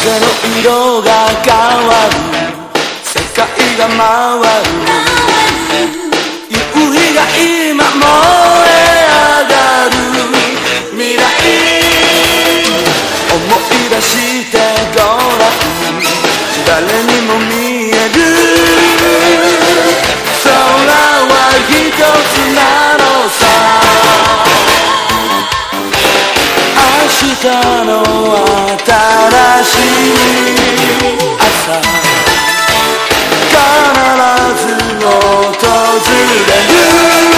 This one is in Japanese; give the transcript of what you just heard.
風の色が変わる、世界が回る、夕日が今燃え上がる未来、思い出してごらん、誰にも見える空は一つなのさ。明日の新しい朝、必ず訪れる。